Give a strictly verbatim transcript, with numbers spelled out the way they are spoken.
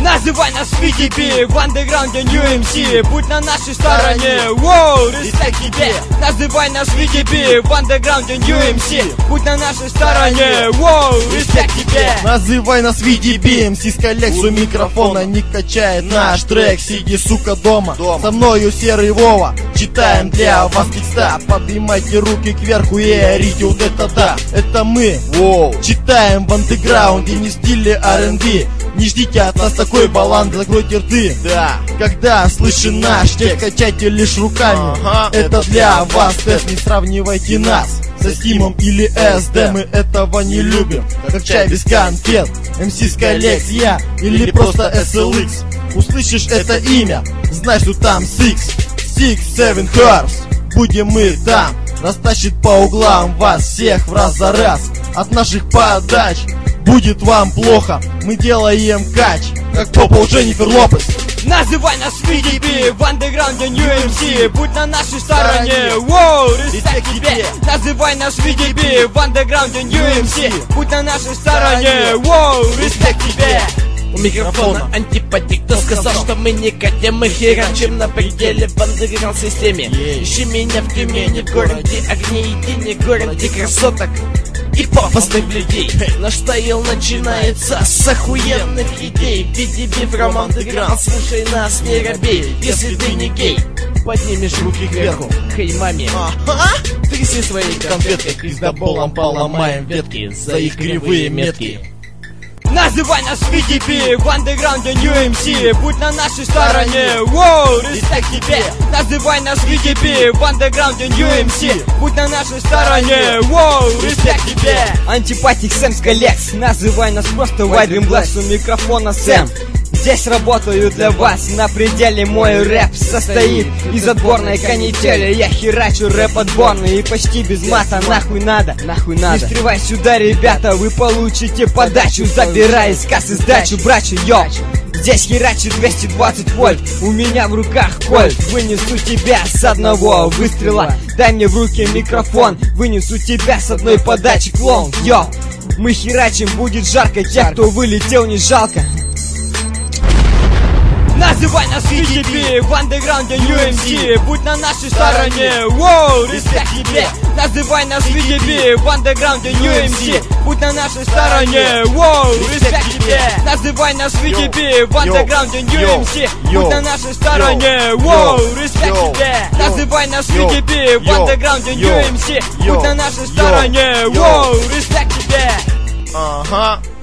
Называй нас ви ди би, в андеграунде Нью эм си. Будь на нашей стороне, воу, респект тебе. Называй нас ви ди би, в андеграунде Нью эм си. Будь на нашей стороне, воу, респект тебе. Называй нас ви ди би, эм си с коллекцию микрофона не качает наш трек. Сиди, сука, дома, со мною Серый Вова. Читаем для вас текста. Поднимайте руки кверху и орите, вот это да. Это мы, воу, читаем в андеграунде, не в стиле ар энд би. Не ждите от нас такой баланс, закройте рты. Да, когда слышен наш текст, качайте лишь руками. Ага, это, это для вас тест, не сравнивайте нас со Стимом или эс дэ. Мы этого не любим, как чай без конфет. эм си с коллекция или, или просто эс эл икс. Услышишь это имя, знай, что там Six, Six, Seven Cars. Будем мы там, растащит по углам вас всех в раз за раз. От наших подач будет вам плохо, мы делаем кач, как попал Дженнифер Лопес. Называй нас ви ди би, в андеграунде Нью эм си. Будь на нашей стороне, воу, респект тебе. Называй нас ви ди би, в андеграунде Нью эм си. Будь на нашей стороне, воу, респект тебе. У микрофона антипатик, кто сказал, что мы не катим, мы херачим на пределе в андеграунд системе. Ищи меня в Тюмени, в городе огней и тени, городе красоток и пафосных людей. Наш стайл начинается с охуенных идей. ви ди би from underground, слушай нас, не робей. Если ты не гей, поднимешь руки кверху, хей маме, тряси своей конфеткой, пиздоболом поломаем ветки за их кривые метки. Называй нас ви ди би, в андеграунде Нью эм си. Будь на нашей стороне, воу, респект тебе. Называй нас ви ди би, в андеграунде Нью эм си. Будь на нашей стороне, воу, респект тебе. Антипатик Сэм с коллекс. Называй нас просто White Dream Blacks. У микрофона Сэм. Здесь работаю для вас на пределе. Мой рэп состоит из отборной канители. Я херачу рэп отборный и почти без мата. Нахуй надо, нахуй надо. Не встревай сюда, ребята, вы получите подачу. Забирай из кассы сдачу, брачу, йоу. Здесь херачит двести двадцать вольт. У меня в руках кольт. Вынесу тебя с одного выстрела. Дай мне в руки микрофон. Вынесу тебя с одной подачи, клоун, йоу. Мы херачим, будет жарко. Тех, кто вылетел, не жалко. Называй нас ви ди би, в андеграунде Нью эм си. Будь на нашей стороне, воу, респект тебе. Называй нас ви ди би, в андеграунде Нью эм си. Будь на нашей стороне, воу, респект тебе. Называй нас ви ди би, в андеграунде Нью эм си. Будь на нашей стороне, воу, респект тебе. Называй нас ви ди би, в андеграунде Нью эм си. Будь на нашей стороне, воу, респект тебе. Ага.